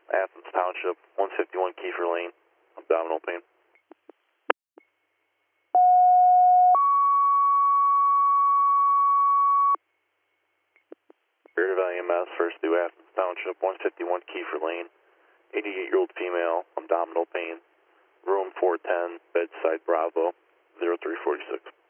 Athens Township, 151 Kiefer Lane, abdominal pain. Spirit of EMS, first due Athens Township, 151 Kiefer Lane, 88-year-old female, abdominal pain, room 410, bedside Bravo, 0346.